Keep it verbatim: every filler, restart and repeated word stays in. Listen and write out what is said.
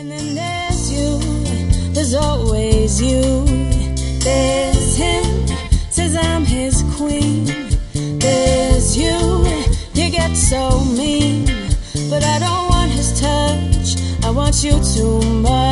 And then there's you, there's always you. There's him, says I'm his queen. There's you, you get so mean. But I don't want his touch, I want you too much.